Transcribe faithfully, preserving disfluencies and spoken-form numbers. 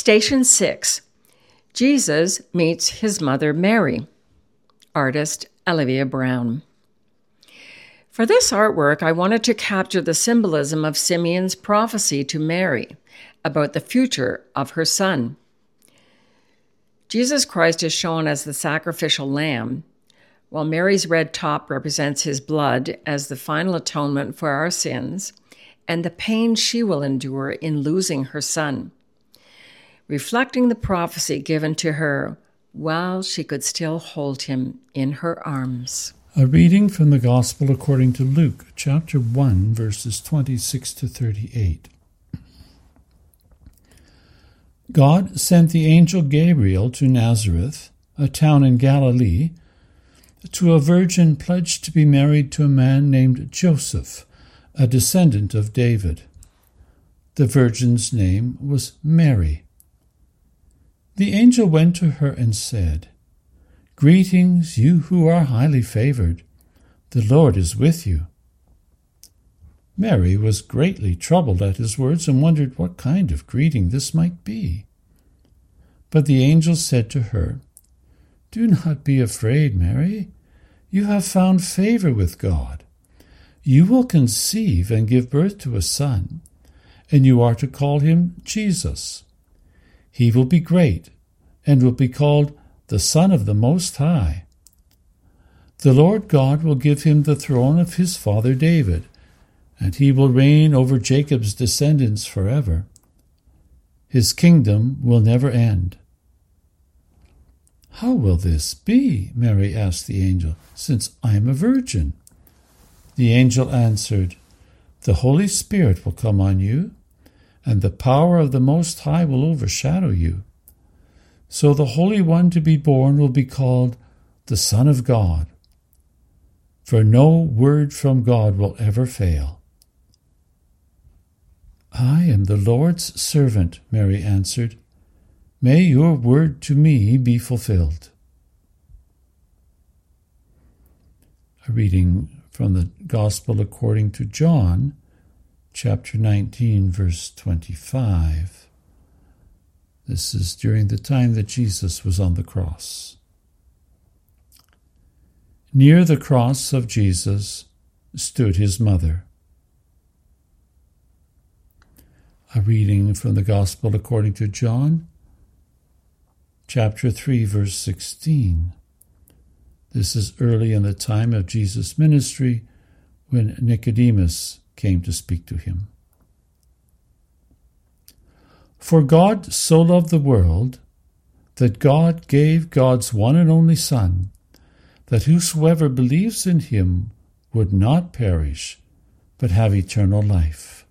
Station six. Jesus meets his mother Mary. Artist Olivia Brown. For this artwork, I wanted to capture the symbolism of Simeon's prophecy to Mary about the future of her son. Jesus Christ is shown as the sacrificial lamb, while Mary's red top represents his blood as the final atonement for our sins and the pain she will endure in losing her son, reflecting the prophecy given to her while she could still hold him in her arms. A reading from the Gospel according to Luke, chapter one, verses twenty-six to thirty-eight. God sent the angel Gabriel to Nazareth, a town in Galilee, to a virgin pledged to be married to a man named Joseph, a descendant of David. The virgin's name was Mary. The angel went to her and said, "Greetings, you who are highly favored. The Lord is with you." Mary was greatly troubled at his words and wondered what kind of greeting this might be. But the angel said to her, "Do not be afraid, Mary. You have found favor with God. You will conceive and give birth to a son, and you are to call him Jesus. He will be great and will be called the Son of the Most High. The Lord God will give him the throne of his father David, and he will reign over Jacob's descendants forever. His kingdom will never end." "How will this be?" Mary asked the angel, "since I am a virgin?" The angel answered, "The Holy Spirit will come on you, and the power of the Most High will overshadow you. So the Holy One to be born will be called the Son of God. For no word from God will ever fail." "I am the Lord's servant," Mary answered. "May your word to me be fulfilled." A reading from the Gospel according to John, chapter nineteen, verse twenty-five. This is during the time that Jesus was on the cross. Near the cross of Jesus stood his mother. A reading from the Gospel according to John, chapter three, verse sixteen. This is early in the time of Jesus' ministry when Nicodemus came to speak to him. "For God so loved the world that God gave God's one and only Son, that whosoever believes in him would not perish, but have eternal life.